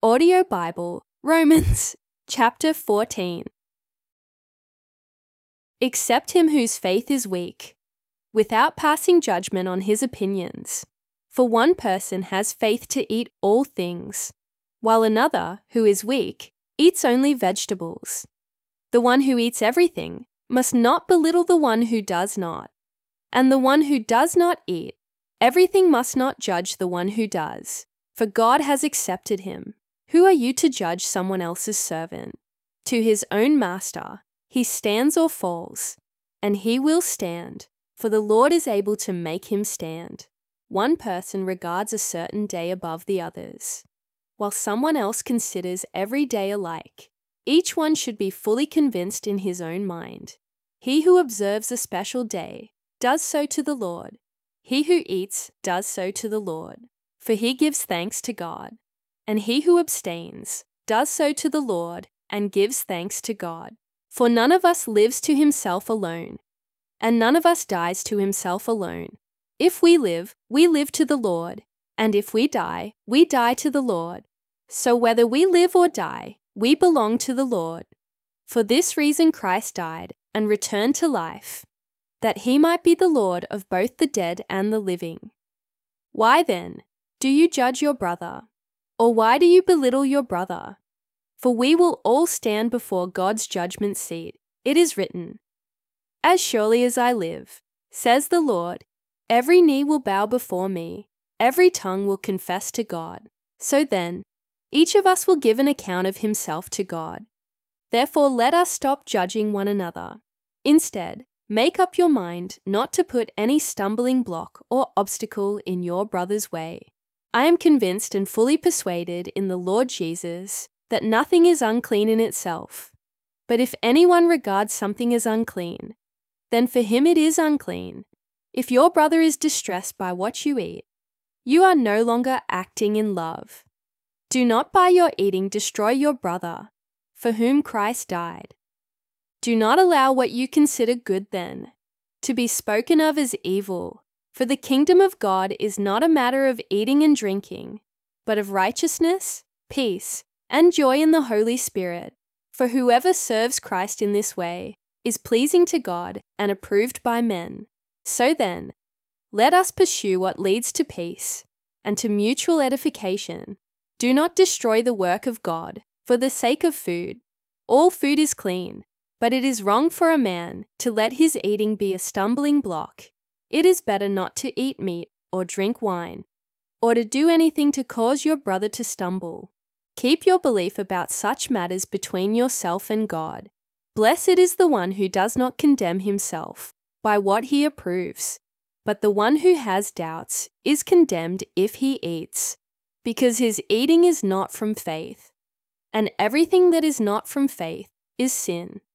Audio Bible, Romans, chapter 14. Accept him whose faith is weak, without passing judgment on his opinions. For one person has faith to eat all things, while another, who is weak, eats only vegetables. The one who eats everything must not belittle the one who does not. And the one who does not eat everything must not judge the one who does, for God has accepted him. Who are you to judge someone else's servant? To his own master he stands or falls, and he will stand, for the Lord is able to make him stand. One person regards a certain day above the others, while someone else considers every day alike. Each one should be fully convinced in his own mind. He who observes a special day does so to the Lord. He who eats does so to the Lord, for he gives thanks to God. And he who abstains does so to the Lord and gives thanks to God. For none of us lives to himself alone, and none of us dies to himself alone. If we live to the Lord, and if we die to the Lord. So whether we live or die, we belong to the Lord. For this reason Christ died and returned to life, that he might be the Lord of both the dead and the living. Why then do you judge your brother? Or why do you belittle your brother? For we will all stand before God's judgment seat. It is written, "As surely as I live, says the Lord, every knee will bow before me, every tongue will confess to God." So then, each of us will give an account of himself to God. Therefore let us stop judging one another. Instead, make up your mind not to put any stumbling block or obstacle in your brother's way. I am convinced and fully persuaded in the Lord Jesus that nothing is unclean in itself. But if anyone regards something as unclean, then for him it is unclean. If your brother is distressed by what you eat, you are no longer acting in love. Do not by your eating destroy your brother, for whom Christ died. Do not allow what you consider good then to be spoken of as evil. For the kingdom of God is not a matter of eating and drinking, but of righteousness, peace, and joy in the Holy Spirit. For whoever serves Christ in this way is pleasing to God and approved by men. So then, let us pursue what leads to peace and to mutual edification. Do not destroy the work of God for the sake of food. All food is clean, but it is wrong for a man to let his eating be a stumbling block. It is better not to eat meat or drink wine, or to do anything to cause your brother to stumble. Keep your belief about such matters between yourself and God. Blessed is the one who does not condemn himself by what he approves, but the one who has doubts is condemned if he eats, because his eating is not from faith. And everything that is not from faith is sin.